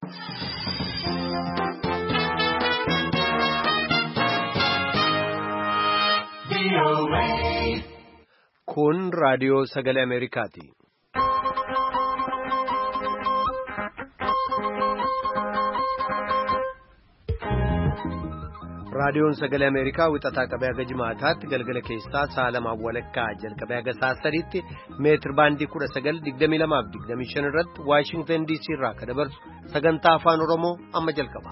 Kun raadiyoo sagalee Ameerikaati. Raadiyoon sagalee Ameerikaa wixataa qabee haga jimaataatti galgala keessaa sa'a lamaan walakkaa jalqabee haga sa'a sadiitti meetir baandii 1922-25 irratti Waashingtan DC irraa kan dabarsu sagantaa afaan Oromoo amma jalqaba.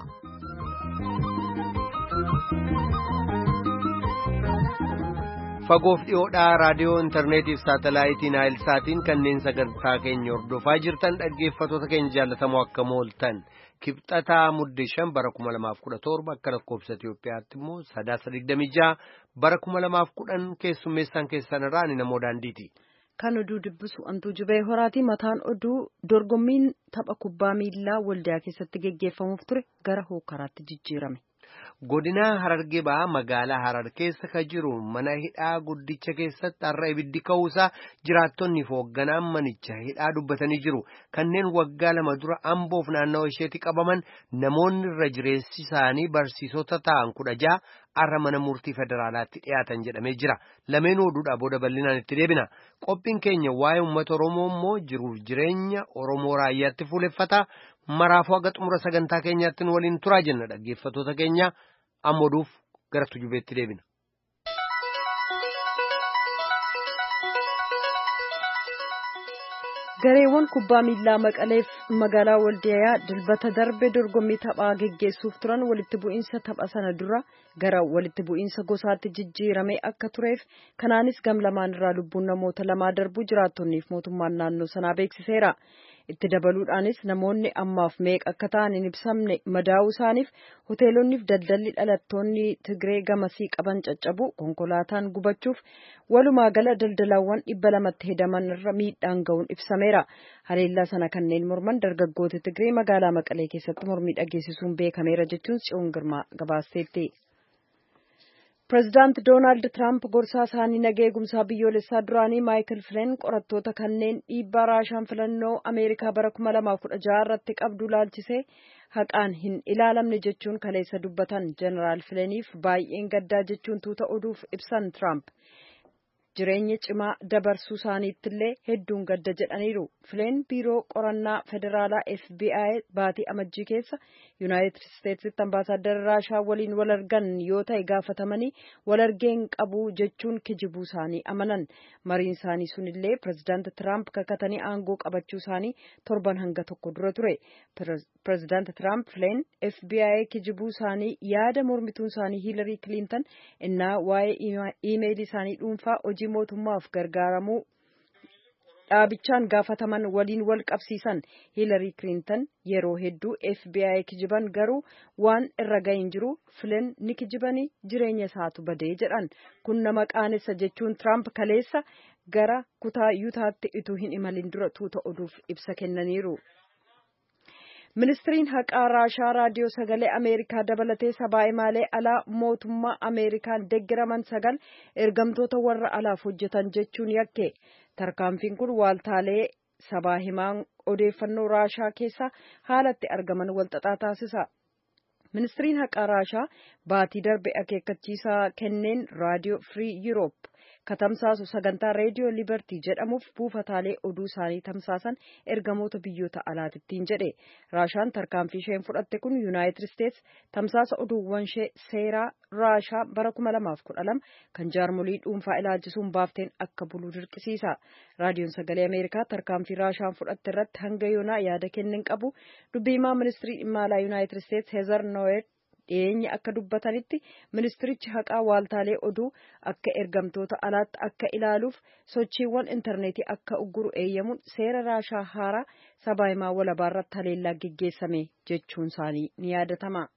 Fagoof dhiyoodhaa raadiyoo intarneetiif saatalaayitii Naayilsaatiin kanneen sagantaa keenya hordofaa jirtan dhaggeeffattoota keenya jaallatamoo akka mooltan. Kibxataa Muddee bara 2017 akka lakkoofsa Itoophiyaatti immoo 926 bara 2010 keessummeessaan keessan irraa ni namoo daandiiti. Kan oduu dubbisu Antuu Jibee Horaati. Mataan oduu dorgommiin tapha kubbaa miilaa Waldiyaa keessatti geggeeffamuuf ture gara hokkaraatti jijjiirame. Godina Harargee ba'aa magaalaa Harar keessa ka jiru mana hidhaa guddicha keessatti har'a ibiddi ka'uusaa jiraattonni fi hoogganaan manicha hidhaa dubbatanii jiru. Kanneen waggaa 2 dura Amboof naannawa isheetti qabaman namoonni irra jireessi isaanii barsiisota ta'an 16 har'a mana murtii federaalaatti dhiyaatan jedhamee jira. Lameen oduudhaa booda bal'inaan itti deebina. Qophiin keenya waa'ee uummata Oromoo immoo jiruuf jireenya Oromoo raayyaatti fuuleffata. Maraafuu haga xumura sagantaa keenyaatti waliin turaa jenna dhaggeeffattoota keenya amma oduuf gara tujubeetti deebina. Gareewwan kubbaa miilaa Maqaleef magaalaa Waldiyaa dilbata darbe dorgommii taphaa geggeessuuf turan walitti bu'iinsa tapha sana dura gara walitti bu'iinsa gosaatti jijjiirame akka tureef kanaanis gam lamaan irraa lubbuun namoota 2 darbuu jiraattonniif mootummaan naannoo sanaa beeksiseera. Itti dabaluudhaanis namoonni ammaaf meeqa akka ta'an hin ibsamne madaa'uu isaaniif hoteelonniif daldalli dhalattoonni Tigree gamasii qaban caccabu konkolaataan gubachuuf walumaa gala daldalaawwan 200 hedaman irra miidhaan ga'uun ibsameera. Haleellaa sana kanneen morman dargaggoota Tigree magaalaa Maqalee keessatti mormii dhageessisuun beekameera jechuun Tsiyoon Girmaa gabaasteetti. Pireezidaanti Doonaald Tiraamp gorsaa isaanii nageenya eegumsaa biyyoolessaa duraanii Maayikil Fileen qorattoota kanneen dhiibbaa Raashaan filannoo Ameerikaa bara 2016 irratti qabdu laalchisee haqaan hin ilaalamne jechuun kaleessa dubbatan. Jeneraal Fileeniif baay'een gaddaa jechuun tuuta oduuf ibsan Tiraamp. Jireenya cimaa dabarsuu isaaniittillee hedduun gadda jedhaniiru. Fileen biiroo qorannaa federaalaa FBI baatii amajjii keessa Yuunaayitid Isteetsitti ambaasaaddara Raashaa waliin wal argan yoo ta'e gaafatamanii wal argeen qabu jechuun kijibuu isaanii amanan. Mariin isaanii sunillee pireezidaanti Tiraamp kakatanii aangoo qabachuu isaanii torban hanga tokko dura ture. Pireezidaanti Tiraamp Fileen FBI kijibuu isaanii yaada mormituun isaanii Hiilarii Kiliintan innaa waa'ee iimeelii isaanii dhuunfaa hojii mootummaaf gargaaramuu dhaabichaan gaafataman waliin wal qabsiisan. Hiilarii Kiliintan yeroo hedduu FBI kijiban garuu waan irra gahin jiru Fileen ni kijibanii jireenya isaatu badee jedhan. Kun nama qaanessa jechuun Tiraamp kaleessa gara kutaa Yuutaatti utuu hin imalin dura tuuta oduuf ibsa kennaniiru. Ministiriin haqaa Raashaa raadiyoo sagalee Ameerikaa dabalatee sabaa'imalee alaa mootummaa Ameerikaan deeggaraman 9 ergamtoota warra alaaf hojjetan jechuun yakke. Tarkaanfiin kun waaltaalee sabaahimaan odeeffannoo Raashaa keessa haalatti argaman walxaxaa taasisa. Ministiriin haqaa Raashaa baatii darbe akeekkachiisaa kenneen raadiyoo Free Europe katamsaasu sagantaa reediyoo Liberty jedhamuuf buufataalee oduu isaanii tamsaasan ergamoota biyyoota alaatittiin jedhe. Raashaan tarkaanfii isheen fudhatte kun Yuunaayitid Isteets tamsaasa oduuwwan ishee seeraa Raashaa bara 2012 kan jaarmolii dhuunfaa ilaalchisuun baafteen akka bulu dirqisiisa. Raadiyoon sagalee Ameerikaa tarkaanfii Raashaan fudhatte irratti hanga yoonaa yaada kennin qabu. Dubbiimaa ministirii dhimma alaa Yuunaayitid Isteets Heezar Noo'eet dhiyeenya akka dubbatanitti ministirichi haqaa waaltaalee oduu akka ergamtoota alaatti akka ilaaluuf sochiiwwan intarneetii akka ugguru eeyyamuun seera Raashaa haaraa sabaahimaa walabaarratti haleellaa geggeessame jechuun isaanii ni yaadatama.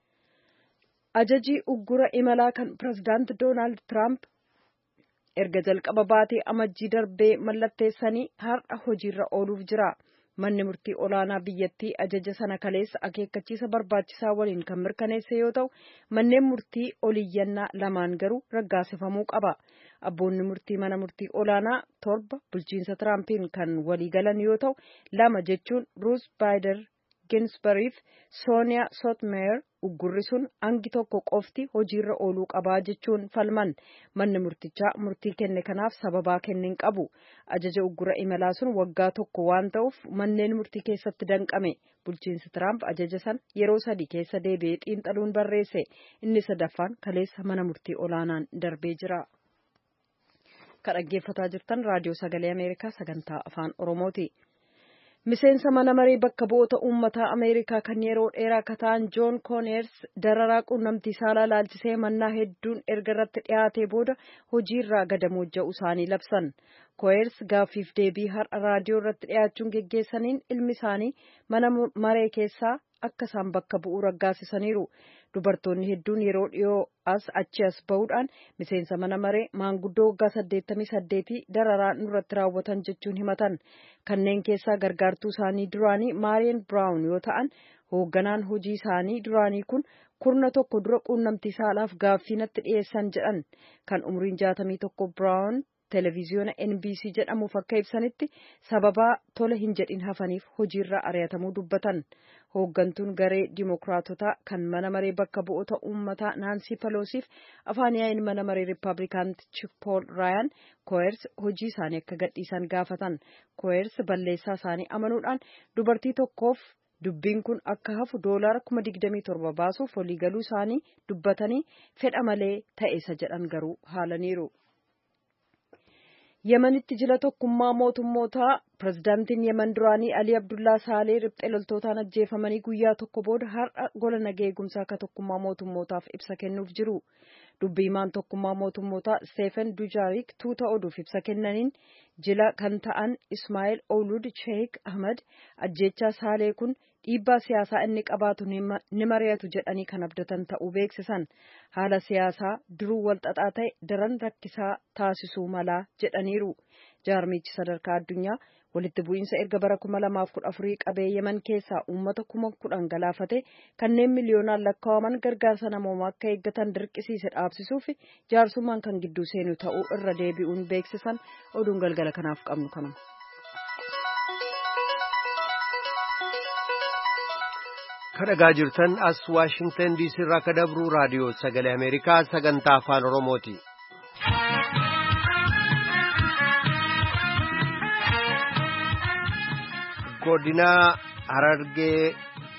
Ajajii uggura imalaa kan pireezidaanti Doonaald Tiraamp erga jalqaba baatee amajjii darbee mallatteessanii har'a hojiirra ooluuf jira. Manni murtii olaanaa biyyattii ajaja sana kaleessa akeekkachiisa barbaachisaa waliin kan mirkaneesse yoo ta'u manneen murtii oliyyannaa lamaan garuu raggaasifamuu qaba. Abboonni murtii mana murtii olaanaa 7 bulchiinsa Tiraampiin kan walii galan yoo ta'u 2 jechuun Ruus Baader Ginsburiif Sooniyaa Sotmeer uggurri sun hangi tokko qofti hojiirra ooluu qabaa jechuun falman. Manni murtichaa murtii kenne kanaaf sababaa kennin qabu. Ajaja uggura imalaa sun waggaa tokko waan ta'uuf manneen murtii keessatti danqame. Bulchiinsi Tiraamp ajaja sana yeroo 3 keessa deebi'ee xiinxaluun barreesse. Inni sadaffaan kaleessa mana murtii olaanaan darbee jira. Kan dhaggeeffataa jirtan raadiyoo sagalee Ameerikaa sagantaa afaan Oromooti. Miseensa mana maree bakka bu'oota uummataa Ameerikaa kan yeroo dheeraa akka ta'an Joon Kooners dararaa quunnamtii saalaa laalchisee mannaa hedduun erga irratti dhiyaatee booda hojiirraa gadamoojja'uu isaanii labsan. Kooners gaaffiif deebii har'a raadiyoo irratti dhiyaachuun geggeessaniin ilmi isaanii mana maree keessaa akka isaan bakka bu'uu raggaasisaniiru. Dubartoonni hedduun yeroo dhiyoo achi as ba'uudhaan miseensa mana maree maanguddoo waggaa 88 dararaa nurratti raawwatan jechuun himatan. Kanneen keessaa gargaartuu isaanii duraanii Maariyeen Biraawun yoo ta'an, hoogganaan hojii isaanii duraanii kun kurna tokko dura quunnamtii saalaaf gaaffii natti dhiyeessan jedhan. Kan umriin 61 Biraawun televiziyoona NBC jedhamuuf akka ibsanitti sababaa tola hin jedhin hafaniif hojiirraa ari'atamuu dubbatan. Hooggantuun garee Dimookiraatotaa kan mana maree bakka bu'oota uummataa Naansii Peloosiif afaan yaa'iin mana maree Riippaabilikaantichi Pool Raayaan Kooners hojii isaanii akka gadhiisan gaafatan. Kooners balleessaa isaanii amanuudhaan dubartii tokkoof dubbiin kun akka hafu $27,000 baasuuf waliigaluu isaanii dubbatanii fedha malee ta'eessa jedhan garuu haalaniiru. Yemenitti jila tokkummaa mootummootaa pirezidaantiin Yemen duraanii Alii Abdullaa Saalee riphxee loltootaan ajjeefamanii guyyaa tokko booda har'a gola nagaa eegumsaa akka tokkummaa mootummootaaf ibsa kennuuf jiru. Dubbiimaan tokkummaa mootummootaa Stefen Dujaarik tuuta oduuf ibsa kennaniin jila kan ta'an Ismaa'eel Oulud Sheikh Ahmad ajjeechaa Saalee kun dhiibbaa siyaasaa inni qabaatu ni mari'atu jedhanii kan abdatan ta'uu beeksisan. Haala siyaasaa duruu walxaxaa ta'e daran rakkisaa taasisuu malaa jedhaniiru. Jaarmichi sadarkaa addunyaa walitti bu'iinsa erga bara 2014 qabee Yemen keessaa uummata 10,000 galaafate kanneen miliyoonaan lakkaa'aman gargaarsa namoomaa akka eeggatan dirqisiise dhaabsisuuf jaarsummaan kan gidduu seenu ta'uu irra deebi'uun beeksisan. Oduun galgala kanaaf qabnu kanuma. Kadhagaa jirtan as Waashingtan DC irraa ka dabru raadiyoo sagalee Ameerikaa sagantaa afaan Oromooti. Godina Harargee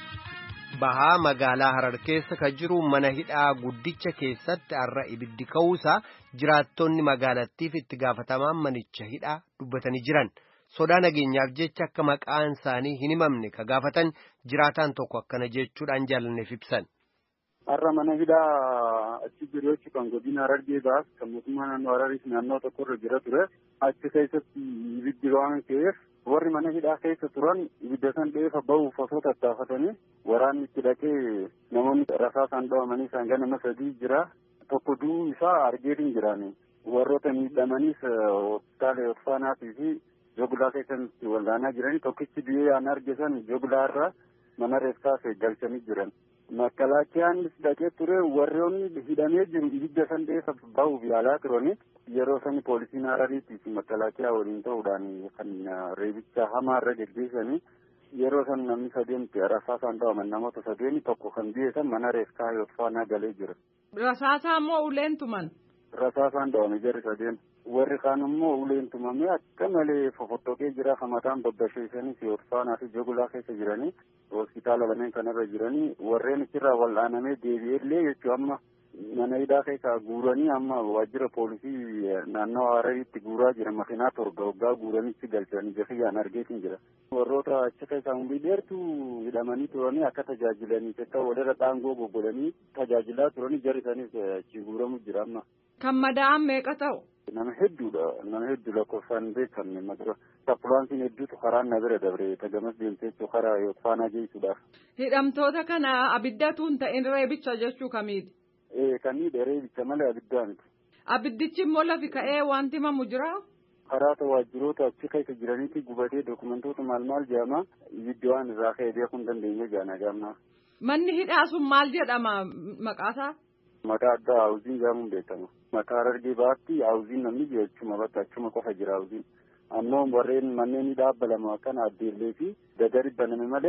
bahaa magaalaa Harar keessa ka jiru mana hidhaa guddicha keessatti har'a ibiddi ka'uusaa jiraattonni magaalattiif itti gaafatamaan manicha hidhaa dubbatanii jiran. Sodaa nageenyaaf jecha akka maqaan isaanii hin himamne ka gaafatan jiraataan tokko akkana jechuudhaan jaalanneef ibsan. Har'a mana hidhaa achi jiru jechuun kan godina Harargee baas kan mootummaa naannoo Harariif naannoo tokkorra jira ture. Achi keessatti ibiddi waan ta'eef warri mana hidhaa keessa turan ibidda san dheefa bahuuf osoo tattaafatanii waraanni itti dhaqee namoonni rasaasaan dhawamanii isaan ganama 3 jira. Tokko du'uu isaa argeetiin jiraani. Warroota miidhamaniis hospitaala Yoofaanaatii fi Joglaa keessatti wal'aanaa jiranii tokkichi du'ee aan argisan Joglaa irraa mana reessaaf galchanii jiran. Makalaakiyaan dhaqee ture warroonni hidhamee jiru ibidda san dheefa bahuuf yaalaa turani. Yeroo sani poolisiin Harariitii fi makalaakiyaa waliin ta'uudhaan kan reebicha hamaa irra geggeessanii yeroo san namni 3 rasaasaan dhawaman namoota 3 tokko kan du'e mana reessaa Yoofaanaa galee jira. Rasaasaa moo uleen tuman? Rasaasaan dhawame jarri 3. Warri kaan immoo uleen tumamee akka malee fofottokee jira. Hamataan babbasheessanii Yoofaanaa fi Jogulaa keessa jiranii hospitaala lameen kanarra jiranii warreen achirraa wal'aanamee deebi'ellee jechuun amma mana hidhaa keessaa guuranii amma waajjira poolisii naannoo Harariitti guuraa jira. Makiinaa torba waggaa guuranitti galchanii jafiyyaan argeetiin jira. Warroota achi keessaa hundi dheertuu hidhamanii turanii akka tajaajilanii akka walirra dhaangoo goggodanii tajaajilaa turanii jarri isaaniis achi guuramu jira amma. Kan madaa'an meeqa ta'u? Nama hedduudha. Nama hedduu lakkoofsaan beekamne madura. Sapulaansiin hedduutu karaa na bira dabre tagamas deemtee karaa Yoofaanaa geessuudhaaf. Hidhamtoota kana abiddatu hin ta'in reebicha jechuu kamiiti? Kamiidha reebicha malee abiddaa miti. Abiddichi immoo lafi ka'ee wanti himamu jira? Karaa waajjiroota achi keessa jiranitti gubatee dokumentoota maal jedhama ibiddi waan irraa ka'ee beekuu hin dandeenye jaana gaamma. Manni hidhaa sun maal jedhama maqaasaa? Maqaa addaa Haawuziin jedhamuun beekama. Maqaa Harargee baatti Haawuziin namni jechuma bakka achuma qofa jira Haawuziin. Ammoo warreen manneen hidhaa lama kan Addeellee fi Dadari baname malee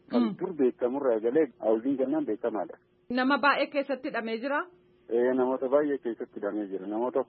kan dur beekamurraa eegalee hawuziin kennaan beekamaadha. Nama baay'ee keessatti hidhamee jira. Namoota baay'ee keessatti hidhamee jira. Namoota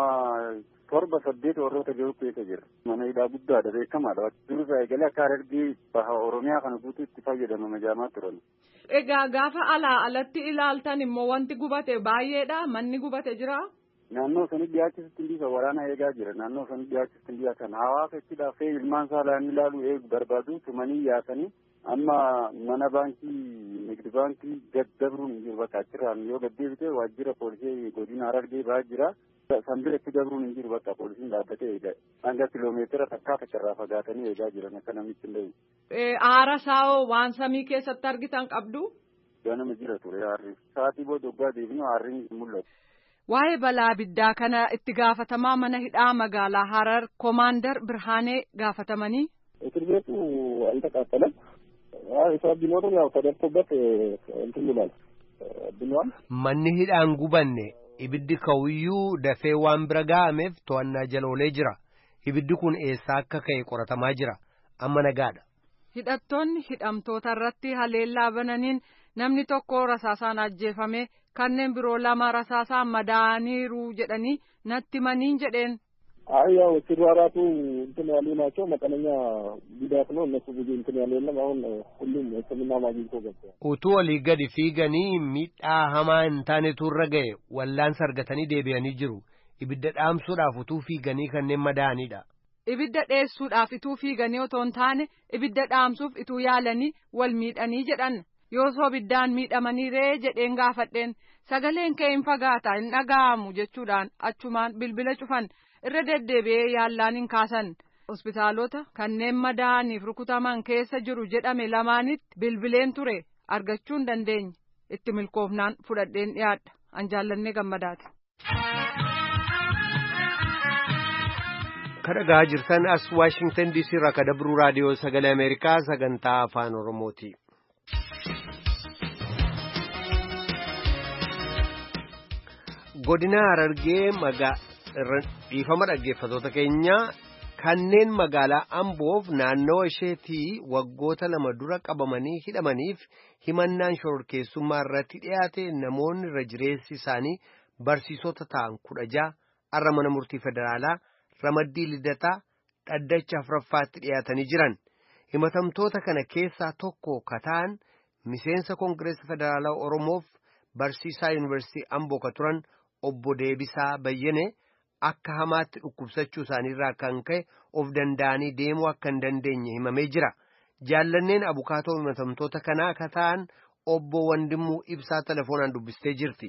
7,800 warroota jiru keessa jira. Mana hidhaa guddaadha beekamaadha. Dururraa eegalee akka Harargee baha Oromiyaa kana guutuu itti fayyadamama jaamaa turan. Egaa gaafa alatti ilaaltan immoo wanti gubate baay'eedha. Manni gubate jira. Naannoo sanii dhiyaachisutti illee waraana eegaa jira. Naannoo sanii dhiyaachisutti illee kan hawaasa itti dhaafee ilmaan saalaan ilaalu eegu barbaadu tumanii yaasanii amma mana baankii nigdi baankii gaddabruun hin jiru bakka achirraan yoo gaddeebite waajjira poolisii godina Harargee ba'aa jira. Sanbira itti dabruun hin jiru bakka poolisiin dhaabbatee eega. Hanga kiloomeetira takkaa irraa fagaatanii eegaa jiran akka namichi illee. Aara saawoo waan samii keessatti argitan qabdu. Ganama jira ture aarri. Sa'aatii booda waggaa deebinu aarri hin mul'atu. Waa'ee balaa abiddaa kana itti gaafatamaa mana hidhaa magaalaa Harar Koomaandar Birhaanee gaafatamanii. እስር ቤቱ አልተቃጠለም። የሰው ቢኖርም ያው ተደርሶበት እንትን ይላል ብለዋል። manni hidhaan gubanne ibiddi kawiyyuu dafee waan bira ga'ameef to'annaa jala oolee jira. Ibiddi kun eessaa akka ka'e qoratamaa jira. Amma nagaadha. Hidhattoonni hidhamtoota irratti haleellaa bananiin namni tokko rasaasaan ajjeefame kanneen biroo 2 rasaasaan madaaniiru jedhanii natti maniin jedheen. ያው ሲራራቱ እንትን ያሉ ናቸው መጠነኛ ጉዳት ነው እነሱ ብዙ እንትን ያለ የለም አሁን ሁሉም ሕክምና ማግኘት ገብቷል utuu olii gadi fiiganii miidhaa hamaa hin taanetu irra ga'e wallaan sargatanii deebi'anii jiru ibidda dhaamsuudhaaf utuu fiiganii kanneen madaa'anidha. Ibidda dheessuudhaaf utuu fiiganii otoo hin taane ibidda dhaamsuuf utuu yaalanii wal miidhanii jedhan yoo ibiddaan miidhamanii ree jedheen gaafadheen sagaleen kee hin fagaata hin dhaga'amu jechuudhaan achumaan bilbila cufan. Irra deddeebi'ee yaallaan hin kaasan hospitaalota kanneen madaa'aniif rukutaman keessa jiru jedhame lamaanitti bilbileen ture argachuu hin dandeenye itti milkoofnaan fudhadheen dhiyaadha an jaallannee gammadaati. Kadhagaa jirtan as Waashingtan DC irraa kadabruu raadiyoo sagalee Ameerikaa sagantaa afaan Oromooti. Godina Harargee dhiifama dhaggeeffatoota keenya kanneen magaalaa Amboof naannawa isheetii waggoota 2 dura qabamanii hidhamaniif himannaan shororkeessummaa irratti dhiyaate namoonni irra jireessi isaanii barsiisota ta'an 16 har'a mana murtii federaalaa Ramaddii Lidataa dhaddacha 4ffaatti dhiyaatanii jiran. Himatamtoota kana keessaa tokko kataan miseensa Koongireesii Federaalaa Oromoof barsiisaa Yuunivarsiitii Amboo ka turan obbo Deebisaa Bayyane. Akka hamaatti dhukkubsachuu isaaniirraa kan ka'e of danda'anii deemuu akka hin dandeenye himamee jira. Jaallanneen abukaatoo himatamtoota kanaa akka ta'an obbo Wandimuu Ibsaa telefoonaan dubbistee jirti.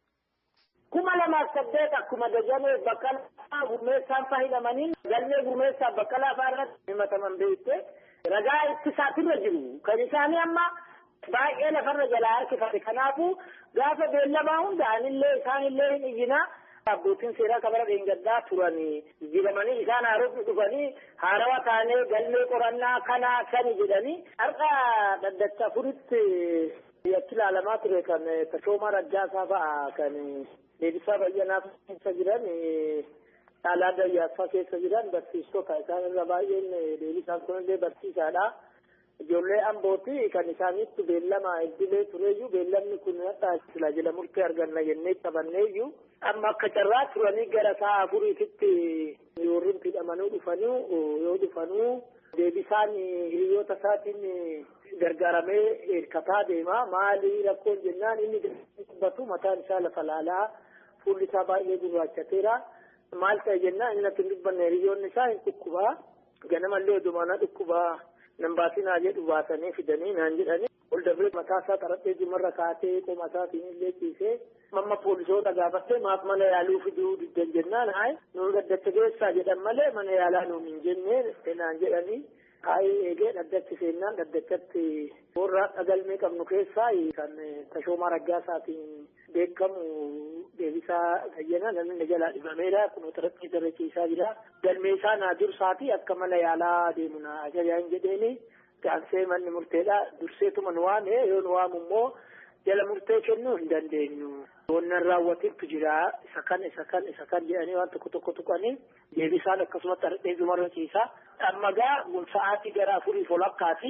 2008 akkuma Dajanee Baqqalaa Gurmeessaan fayyadamanii galmee Gurmeessaa Baqqalaa irratti himataman beekte ragaa ittisaatirra jiru. Kan isaanii amma baay'ee lafarra jalaa harkifate. Kanaafuu gaafa beellamaa hundaanillee isaanillee hin iyyinaa. Abbootiin seeraa kabara dheengaddaa turanii jiramanii isaan haarofni dhufanii haarawa taanee galmee qorannaa kanaa kani jedhanii har'a dhaddacha furitti yakki ilaalamaa ture kan Tashoomaa Raggaasaa fa'a kan Deebisaa Bayyanaa keessa jiran Caalaa Dayyaasaa keessa jiran barsiistota isaan irra baay'een Deebisaan kunillee barsiisaadha. Ijoollee Ambooti kan isaanitti beellama iddilee tureeyyuu beellamni kun hadhaa sila jala murtee arganna jennee qabanneeyyuu amma akka carraa turanii gara sa'a 4tti yoorriin hidhamanuu dhufanuu Deebisaan hiriyoota isaatiin gargaaramee hirkataa deema maali rakkoon jennaan inni dubbatu mataan isaa lafa laalaa fuulli isaa baay'ee gurraachateera maal ta'e jennaan inni akka hin dubbanne hiriyoonni isaa hin dhukkubaa ganamallee odumaana dhukkubaa. Nambaasinaa jedhu baasanii fidanii naan jedhanii ol dabree mataa isaa xaraphee jumarra kaatee qoma isaatiin illee ciisee mamma poolisoota gaafattee maaf mana yaaluu fiduu diddan jennaan hayi nuun dhaddacha geessaa jedhan malee mana yaalaa nuun hin jennee naan jedhanii hayi eegee dhaddachi seennaan dhaddachatti warra galmee qabnu keessaa kan Tashoomaa Raggaasaatiin beekamu Deebisaa Bayyanaa namni jalaa dhibameedha kun xaraphee irra ciisaa jira galmee isaa naa dursaati akka mana yaalaa deemu naa ajajaan jedheeni gaansee manni murteedha durseetuma nu waame yoo nu waamu immoo jala murtee kennuu hin dandeenyu wannan raawwatiitu jira isa kan jedhanii waan tokko tuqanii Deebisaan akkasumatti xaraphee jumarra ciisaa amma gaa sa'aatii gara 4 folakkaati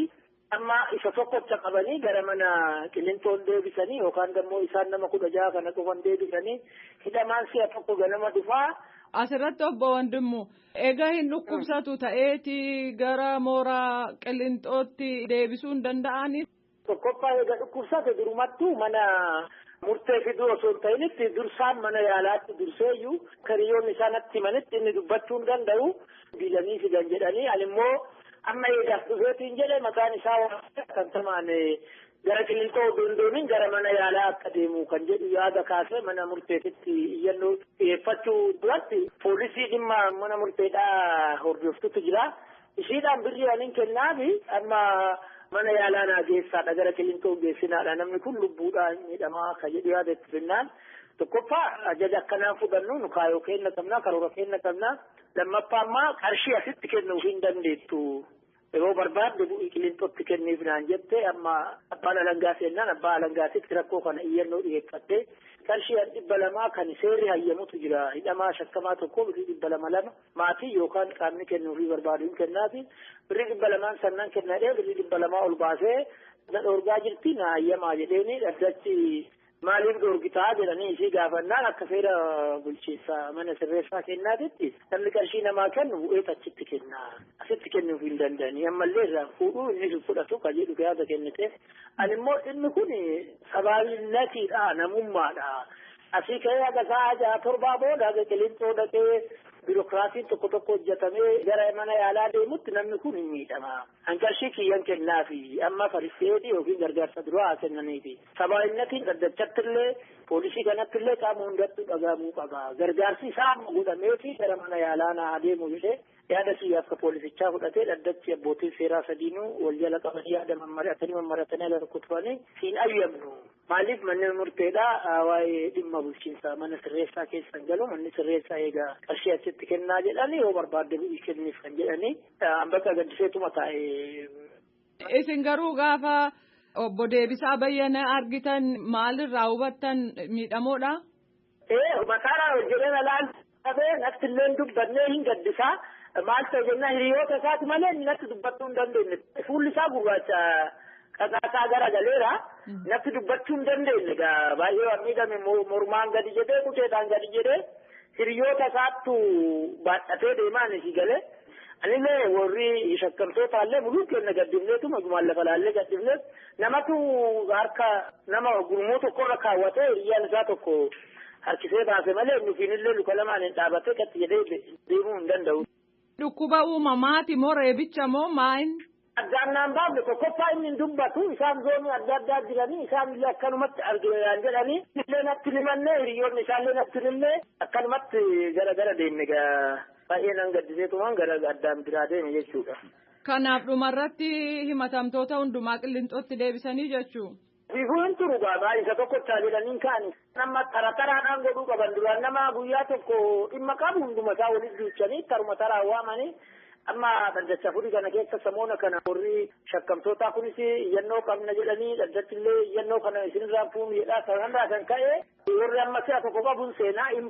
amma isa tokkocha qabanii gara mana Qilinxoon deebisanii yookaan immoo isaan nama 16 kana qofan deebisanii hidhamaan si'a tokko ganama dhufaa. Asirratti obbo Wandimmu egaa hin dhukkubsatu ta'eeti gara mooraa Qilinxootti deebisuu hin danda'ani. Tokkoffaa egaa dhukkubsate durumattuu mana murtee fiduu osoo hin ta'initti dursaan mana yaalaatti durseeyyuu kariyoonni isaanitti himanitti inni dubbachuu hin danda'u biilanii fidan jedhanii animmoo amma eegaaf dhufeetiin jedhe maqaan isaa kan tamaan gara Qilinxoo dondooniin gara mana yaalaa akka deemu kan jedhu yaada kaasee mana murteetitti iyyannoo dhiyeeffachuu duratti poolisii dhimma mana murteedhaa hordoftutu jira. Ishiidhaan birrii waliin kennaafi amma mana yaalaa naa geessaadha gara Qilinxoo geessinaadha namni kun lubbuudhaan miidhamaa kan jedhu yaada itti finnaan. Tokkoffaa ajaja akkanaan fudhannu nu kaayoo kenna qabnaa karoora kenna qabnaa. Lammaffaa ammaa qarshii asitti kennuu hin dandeettu. Yeroo barbaadde bu'ii Qilinxootti kenniif naan jette amma abbaan alangaa seennaan abbaa alangaatitti rakkoo kana iyyannoo dhiyeeffatte qarshii 200 kan seerri hayyamutu jira hidhamaa shakkamaa tokko birrii 200 maatii yookaan qaamni kennuufii barbaadu hin kennaafi birrii 200 sannan kennadhee birrii 200 ol baasee na dhorgaa jirti na hayyamaa jedheeni dhaddachi maaliif dorgitaa jedhanii isii gaafannaan akka seera bulchiinsa mana sirreessaa kennaatitti namni qarshii namaa kennu bu'ee achitti kenna asitti kennuuf hin danda'anii ammallee irraa fuudhuu inni fudhatu ka jedhu yaada kennite animmoo inni kun sababinnatiidha namummaadha asii ka'ee haga sa'a 6 booda haga Qilinxoo dhaqee biirokraasiin tokko hojjetamee gara mana yaalaa deemutti namni kun hin miidhama. Qarshii kiyyan kennaafi amma fariseetii yookiin gargaarsa duraa haa kennaniifi. Sababiinnatiin dhaddachattillee poolisii kanattillee qaama hundattuu dhagahamuu qaba. Gargaarsi isaa amma godhameefi gara mana yaalaa naa deemu jedhee yaada siyyaa akka poolisichaa fudhatee dhaddachi abbootiin seeraa sadiinuu wal jala qabanii yaada mammaratanii ala rukkutanii siin ayyamnu. Maaliif manni murteedhaa waa'ee dhimma bulchiinsaa mana sirreessaa keessan galu manni sirreessaa eegaa qarshii achitti kennaa jedhanii yoo barbaadde bu'ii kenniif kan jedhanii bakka gaddiseetuma taa'e. Isin garuu gaafa obbo Deebisaa Bayyanaa argitan maalirraa hubattan miidhamoodha? Mataadhaan hojjetee alaan qabee natti illee dubbannee hin gaddisaa. Maal ta'e jennaan hiriyoota isaati malee natti dubbachuu hin dandeenye. Fuulli isaa gurraacha qaqaasaa gara galeera. Natti dubbachuu hin dandeenye egaa baay'ee waan miidhame mormaan gadi jedhee quteedhaan gadi jedhee hiriyoota isaattu baadhatee deemaan isii galee. Anillee warri shakkamtootaallee muluu kenna gaddifneetu magumaan lafa laallee gaddifneet namatu harka nama gurmuu tokkorra kaawwatee hiriyyaan isaa tokko harkisee baase malee nufiinillee luka lamaan hin dhaabatee qatti jedhee deemuu hin danda'u. Dhukkuba uumamaati moo reebicha moo maayin? Addaannaan baafne tokkoffaa inni hin dubbatu isaan zoonii adda addaa jiranii isaan illee akkanumatti arginaan jedhanii illee natti limannee hiriyoonni isaallee natti limnee akkanumatti gara deemne baay'ee nan gaddiseetumaan gara addaan biraa deeme jechuudha. Kanaaf dhumarratti himatamtoota hundumaa Qilinxootti deebisanii jechuu? Bifuu hin turu isa tokkochaa jedhaniin kaani. Nama taraadhaan godhuu qaban duraan nama guyyaa tokko dhimma qabu hunduma isaa walitti duuchanii taruma taraan waamanii amma dhaddacha furii kana keessa samoona kana warri shakkamtootaa kunis iyyannoo qabna jedhanii dhaddachillee iyyannoo kana isinirraa fuunu jedhaa sanarraa kan ka'e warri amma si'a tokko qabuun seenaa hin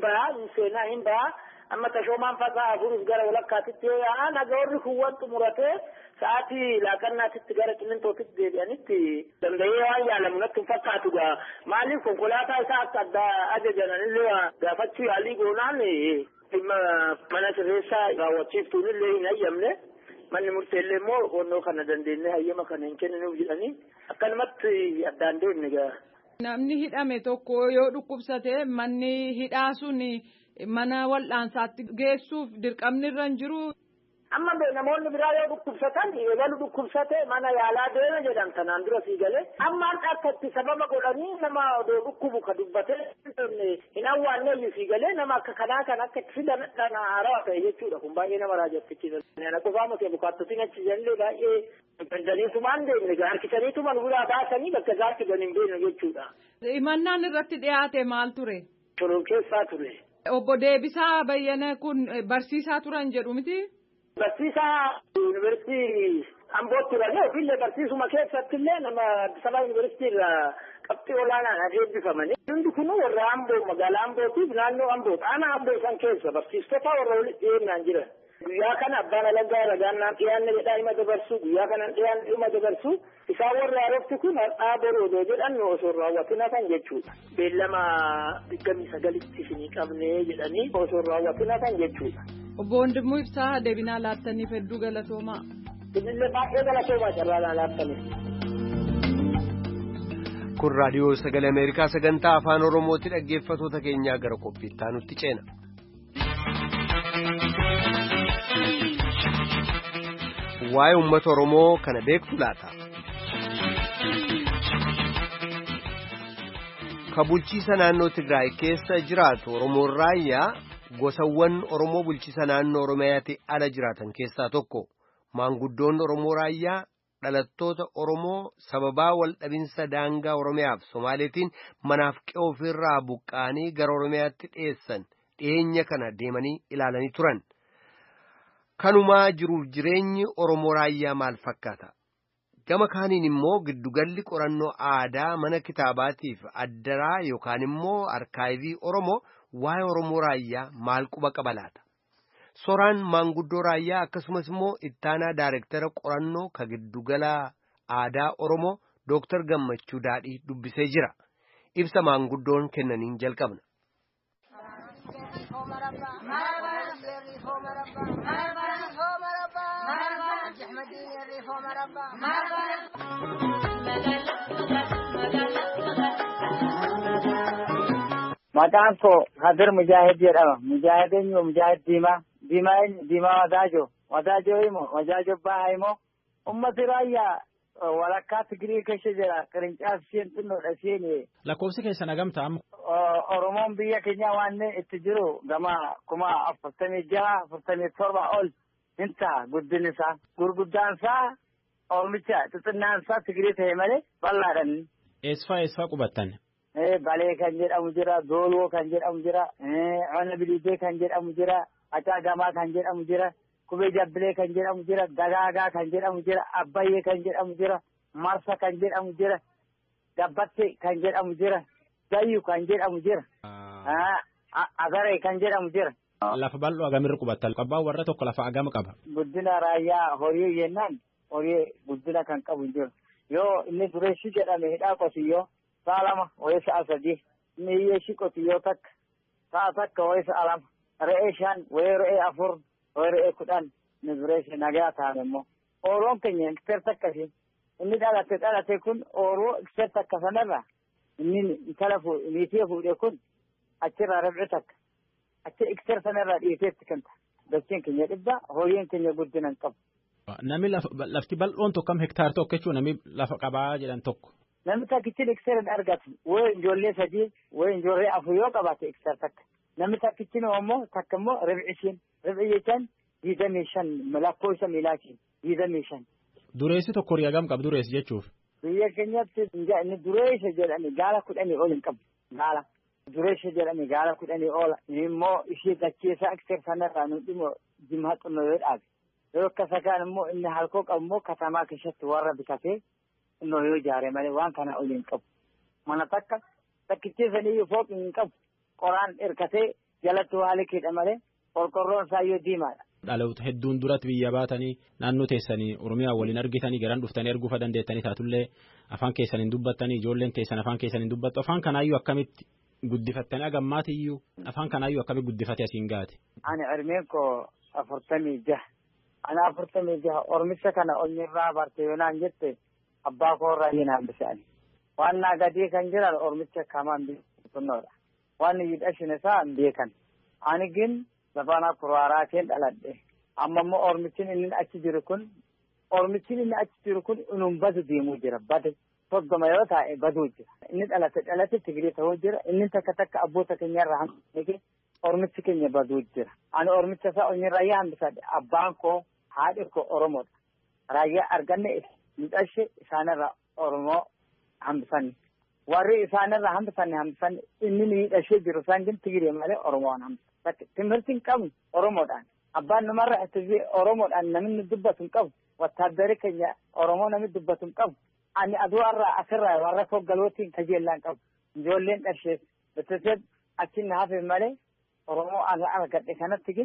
bahaa amma tashoomaan fasaa afuruuf gara walakkaatitti yoo yaa'an haga warri kuuwwan xumuratee sa'aatii laaqannaatitti gara Qilinxootitti deebi'anitti danda'ee waan yaalamu natti hin fakkaatu gaa maaliif konkolaataa isaa akka addaa ajajanillee gaafachuu yaalii goonaan dhimma mana sirreessaa raawwachiiftuun illee hin hayyamne manni murteellee immoo qonnoo kana dandeenye hayyama kana hin kenninuuf jedhanii akkanumatti addaan deemne gaa. Namni hidhame tokko yoo dhukkubsate manni hidhaa sun mana wal'aansaatti geessuuf dirqamni irra hin jiru. Amma namoonni biraa yoo dhukkubsatan eegalu dhukkubsate mana yaalaa deema jedhan tanaan dura sii galee ammaan akka itti sababa godhanii nama odoo dhukkubu ka dubbatee hin awwaanneeyyu sii galee nama akka kanaa kan akka itti fidan haarawaa ta'e jechuudha kun baay'ee nama raajeffachiisa. Ana qofaa mutee bukaattotiin achi jallee baay'ee dandaniitumaan deemne harkisaniituma nu biraa baasanii bakka isaatti gadi hin beekne jechuudha. Himannaan irratti dhiyaate maal ture? Shororkeessaa ture. Obbo Deebisaa Bayyanaa kun barsiisaa turan jedhu miti? Barsiisaa yuunivarsiitii Ambootti dhaqee ofiillee barsiisuma keessattillee nama Addis Ababa yuunivarsiitii irraa qabxii olaanaan adeebbifamanii. Hundi kun warra Amboo magaalaa Ambootiif naannoo Amboo aanaa Amboo san keessa barsiistota warra walitti dhiyeenyaan jiran. Guyyaa kana abbaan alangaa ragaan naan dhiyaanne jedhaa hima dabarsu guyyaa kanan dhiyaanne hima dabarsu isaan warri haarofti kun har'aa boroodoo jedhan osoo raawwatina kan jechuudha. Beellama 29tti isinii qabnee jedhanii osoo raawwatina kan jechuudha. Obbo Wandimmoo Ibsaa deebinaa laattaniif hedduu galatoomaa. Isinillee baay'ee galatoomaa carraa laattaniif. Kun raadiyoo sagalee Ameerikaa sagantaa afaan Oromooti dhaggeeffatoota keenyaa gara qophiitti aanutti ceena. Waa'ee uummata Oromoo kana beektu laata? Ka bulchiisa naannoo Tigraay keessa jiraatu Oromoon Raayyaa gosawwan Oromoo bulchiisa naannoo Oromiyaatti ala jiraatan keessaa tokko. Maanguddoon Oromoo Raayyaa dhalattoota Oromoo sababaa waldhabinsa daangaa Oromiyaaf Somaaleetiin manaaf qe'oo ofirraa buqqaanii gara Oromiyaatti dhiyeenya kana deemanii ilaalanii turan. Kanumaa jiruuf jireenyi Oromoo Raayyaa maal fakkaata? Gama kaaniin immoo giddugalli qorannoo aadaa mana kitaabaatiif addaraa yookaan immoo arkaayivii Oromoo waa'ee Oromoo Raayyaa maal quba qaba laata? Soraan maanguddoo Raayyaa akkasumas immoo ittaanaa daayirektara qorannoo ka giddugala aadaa Oromoo Dooktar Gammachuu Daadhii dubbisee jira. Ibsa maanguddoon kennaniin jalqabna. Maqaan koo Hadir Mujaahid jedhama. Mujaahidin yoo Mujaahid Diimaa Wadaajo immoo Wadaajo Bahaa immoo ummati Raayyaa walakkaa Tigirii keessa jira. Qirincaafi isheen xinnoodha isheen. Lakkoofsi keessan hagamta amma? Oromoon biyya keenya waan itti jiru gama 46-47 ol hin ta'a guddin isaa. Gurguddaan isaa Oromicha xixinnaan isaa Tigirii ta'e malee bal'aadhaan. Eessaa qubattan? Balee kan jedhamu jira, Dooloo kan jedhamu jira, Ona Bilidee kan jedhamu jira, Acaagamaa kan jedhamu jira, Kubee Jabbilee kan jedhamu jira, Dagaagaa kan jedhamu jira, Abbayyee kan jedhamu jira, Marsa kan jedhamu jira, Gabbatte kan jedhamu jira, Gayyu kan jedhamu jira, Agaree kan jedhamu jira. Lafa bal'oo agamirra qubattan? Abbaan warra tokko lafa agama qaba. Guddina Raayyaa horii yennaan horii guddina kan qabu hin jiru. Yoo inni dureessi jedhame hidhaa qotiyyoo sa'a lama wayii sa'a sadii inni hiyyeessi qotiyyoo takka sa'a takka wayii sa'a lama re'ee 5 wayii re'ee 4 wayii re'ee 10 inni dureessi nagaa ta'an immoo ooroon keenya ekseert akkasii inni dhalate kun ooroo ekseert akka sanarra inni intala niitii fuudhe kun achirraa rabci takka achi ekseert sanarraa dhiiseetti kan ta'a dachiin keenya dhibba horiin keenya guddina hin qabu. Namni lafti bal'oon tokko kam hektaar tokko jechuun namni lafa qabaa jedhan tokko. Namni takkichi ekseeran argatu wayii ijoollee 3 wayii ijoollee 4 yoo qabaate ekseer takka. Namni takkichi immoo takka immoo ribci jechaan 25 lakkoofsa miilaatiin 25. Dureessi tokko horii hagam qabu dureessi jechuuf? Biyya keenyatti inni dureessa jedhame gaala 10 ol hin qabu. Gaala dureessa jedhame gaala 10 ol immoo ishee dacheessaa ekseer sanarraa nuti immoo jimaa xinnoo yoo dhaabe. Yoo akka sakaan immoo inni halkoo qabu immoo katamaa keessatti warra bitatee innoo yoo ijaare malee waan kana ol hin qabu. Mana takkicheessanii fooqi hin qabu. Qoraan hirkatee jalatti waa liqiidha malee qorqorroon isaa yoo diimaadha. Dhaloota hedduun duratti biyya baatanii naannoo teessanii Oromiyaa waliin argitanii garan dhuftanii arguuf dandeettanii taatullee afaan keessan hin dubbattanii ijoolleen teessan afaan keessan hin dubbattu afaan kanaayyuu akkamitti guddifattanii agammaatiyyuu afaan kanaayyuu akkamitti guddifate asiin gaate. Ani hirmeen koo 46. Ana 46 Oromicha kana onnirraa barte yoonaan jette abbaa koo irraa hin hambisaani. Waan naa gadii kan jiran Oromicha kamaan bitunnoodha. Waan yidhashin isaa hin beekan. Ani gin Lafaana kuraaraa keen dhaladhe. Amma immoo Oromichin inni achi jiru kun inum badu deemuu jira. Bade soddoma yoo taa'e baduu jira. Inni dhalate Tigirii ta'uu jira. Inni takka abboota keenyarraa hambisee Oromichi keenya baduu jira. Ani Oromicha isaa onnirraa hambisadhe. Abbaan koo haadhi koo Oromoodha. Raayyaa arganne midhashe isaanirraa Oromoo hambisanne. Warri isaanirraa hambisanne inni midhashee jiru isaan gin Tigirii malee Oromoon hambisanne. Timirtiin qabnu Oromoodhaan. Abbaan namarraa itti Oromoodhaan namni dubbatu hin qabu. Wattaaddari keenya Oromoo namni dubbatu hin qabu. Ani aduurraa asirraa warra foggalootiin kajeellaan qabu. Ijoolleen dharshees bitatee achiin hafe malee Oromoo argadhe kanatti gin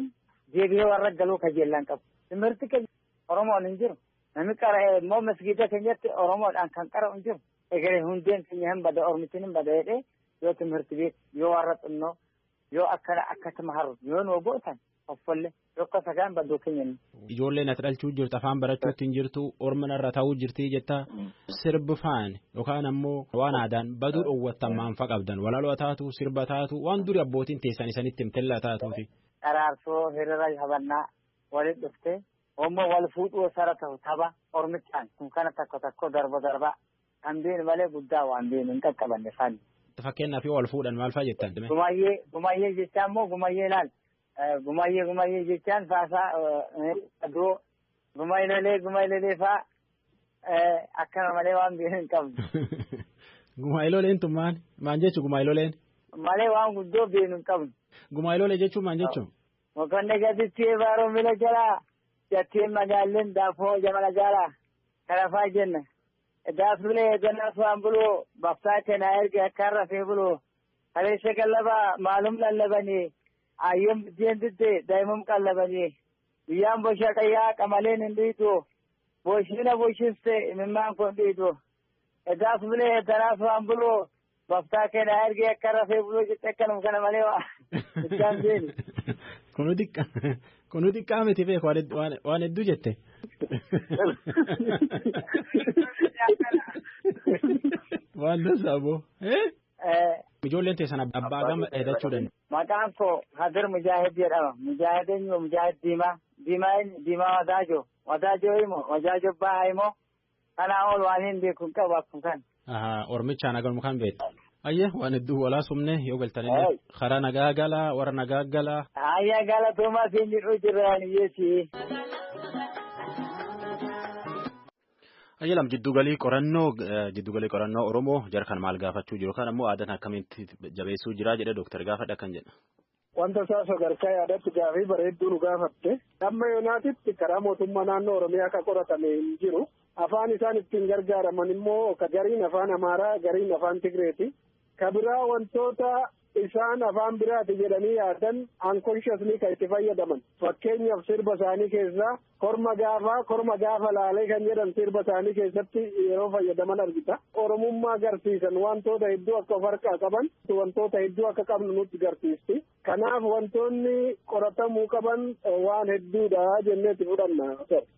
deebi'ee warra galuu kajeellaan qabu. Timirti keenya Oromoon hin jiru. Namni qara'ee immoo masgiida keenyatti Oromoodhaan kan qara'u hin jiru. Egeree hundeen keenya hin bada Oromtiin hin bada jedhee yoo timirti beeku yoo warra xinnoo yoo akkasuma haru yoo nuu gootan offalle yoo akka sagaan badduu keenya. Ijoolleen ati dhalchuu jirtu afaan barachuutti hin jirtu orma irra taa'uu jirti jetta sirbi faane yookaan ammoo waan aadaan baduu dhoowwattan maanfa qabdan walaaloo taatu sirba taatu waan duri abbootiin teessan isanitti himtellaa taatuufi. Qaraarsoo hiriira habannaa walitti dhuftee Ommo wal fuudhuu sara ta'u tapha ormichaan kun kana takko darba kan beenu malee guddaa waan beenu hin qaqqabanne faani. Fakkeenyaaf yoo wal fuudhan maal fa'aa jettan? Gumayyee jechaan immoo gumayyee laal. Gumayyee jechaan faasaa aduu gumayyilee fa'aa akkana malee waan beenu hin qabnu. Gumayyiloleen tun maal jechuun gumayyiloleen? Malee waan guddoo beenu hin qabnu. Gumayyilolee jechuun maal jechuun? Mokonde gaditti baaroo mila jalaa. Jattiin magaalleen daafoo jamana jaalaa karafaa jenna. Daafnulee gannaaf waan buluu baftaa kenaa erga akka rafee buluu kaleessa qallabaa maalum lallabanii ayyoom biddeen diddee daa'imum qallabanii biyyaan bosha qayyaa qamaleen hin dhiitu boshina boshiste imimmaan kun dhiitu. Daafnulee gannaaf waan buluu baftaa kenaa erga akka rafee buluu jettee akkanum kana malee waa isaan beeni. Kunu xiqqaa miti beeku waan hedduu jette. Waan dassaaboo. Ijoolleen teessan abbaa gama hedachuu danda'a. Maqaan koo Hadir Mujaahid jedhama. Mujaahid eenyu Mujaahid Diimaa Wadaajoo himoo Wadaajoo Bahaa himoo kanaa ol waan hin beeku hin qabu akkuma kan. Ormichaan agarmu kan beektu. Ayyee waan hedduu walaa sumne yoo galtanii karaa nagaa galaa warra nagaa galaa. Ayyaa galatoomaa siin jedhu jiraan yeesi. Ayyalam jiddugalii qorannoo Oromoo jarkan maal gaafachuu jiru kan ammoo aadaan akkamitti jabeessuu jira jedhe Dooktar gaafadha kan jedha. Wanta isaa sadarkaa yaadatti gaafii bareedduu nu gaafatte amma yoonaatitti karaa mootummaa naannoo Oromiyaa akka qoratame hin jiru. Afaan isaan ittiin gargaaraman immoo ka gariin afaan Amaaraa gariin afaan Tigreeti. Kabiraa wantoota isaan afaan biraati jedhanii yaadan unconsciously kan itti fayyadaman. Fakkeenyaaf sirba isaanii keessaa korma gaafa laalee kan jedhan sirba isaanii keessatti yeroo fayyadaman argita. Oromummaa agarsiisan wantoota hedduu akka of harkaa qaban wantoota hedduu akka qabnu nutti agarsiisti. Kanaaf wantoonni qoratamuu qaban waan hedduudha jenneetti fudhanna.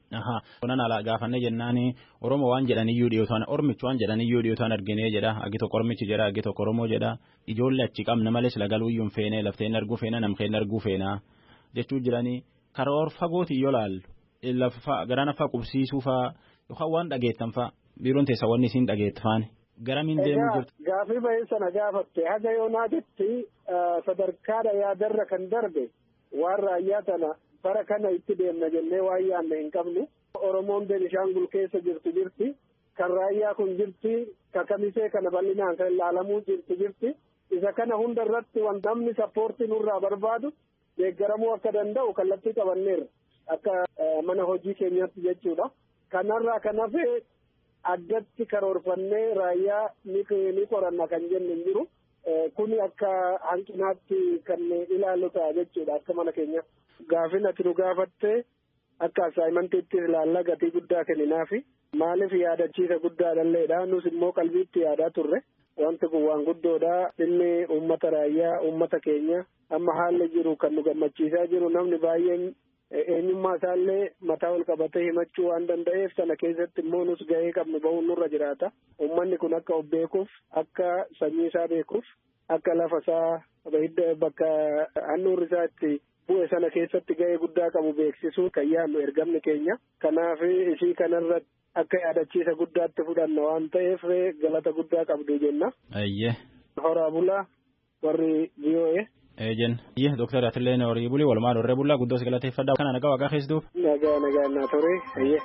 Kunan ala gaafanne jennaani Oromoo waan jedhaniyyuu dhiyootaan Ormichi waan jedhaniyyuu dhiyootaan arginee jedha agi tokko Ormichi jedha agi tokko Oromoo jedha ijoollee achi qabna malees lagaluuyyuun feenee lafteen arguu feena namkeen arguu feena jechuu jiranii karoor fagooti yoo laallu lafa garaan afaa qubsiisuu faa yookaan waan dhageettan faa biiroon teessa wanni isiin dhageettifaan garamiin deemuu jirtu. Gaafii bahee sana gaafatte haga yoonaatitti sadarkaadha yaadarra kan darbe waan raayyaa tana. Bara kana itti deemna jennee waan yaanne hin qabnu. Oromoon Beenishaangul keessa jirti. Kan raayyaa kun jirti. Kan kamisee kana bal'inaan kan ilaalamuu jirti. Isa kana hunda irratti wanta namni sappoortii nurraa barbaadu deeggaramuu akka danda'u kallattii qabanneerra. Akka mana hojii keenyatti jechuudha. Kanarraa kan hafe addatti karoorfannee raayyaa ni qoranna kan jennu hin jiru. Kuni akka hanqinaatti kan ilaallu ta'a jechuudha akka mana keenyaatti. Gaafin ati nu gaafatte akka asaayimantiitti ilaallaa gatii guddaa kenninaafi maaliif yaadachiisa guddaadhalleedha nus immoo qalbiitti yaadaa turre wanti kun waan guddoodha inni uummata raayyaa uummata keenya amma haalli jiru kan nu gammachiisaa jiru namni baay'een eenyummaa isaallee mataa ol qabatee himachuu waan danda'eef sana keessatti immoo nus gahee qabnu bahuun nurra jiraata uummanni kun akka of beekuuf akka sanyii isaa beekuuf akka lafa isaa bakka handhuurri isaa itti bu'e sana keessatti ga'ee guddaa qabu beeksisuu kan yaadnu ergamni keenya kanaaf isii kanarra akka yaadachiisa guddaatti fudhanna waan ta'eef galata guddaa qabdu jenna. Ayyee. Horaa bulaa warri VOA. Ejen. Iyyee Dooktar Atileen horii bulii walumaan horree bulaa guddoo si galateeffadha kana nagaa waaqaa keessa duuf. Nagaa naa ture ayyee.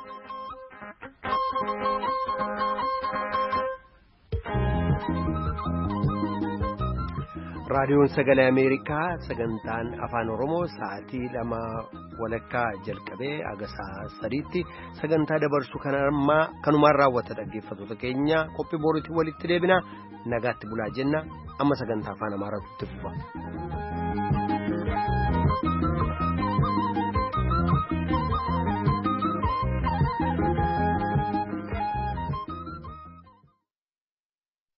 raadiyoon sagalee Ameerikaa sagantaan afaan Oromoo sa'aatii 2:00 jalqabee aga sa'a 3tti sagantaa dabarsu kanumaan raawwata dhaggeeffattoota keenya qophii boriitti walitti deebina nagaatti bulaa jenna amma sagantaa afaan Amaaraatti fufa.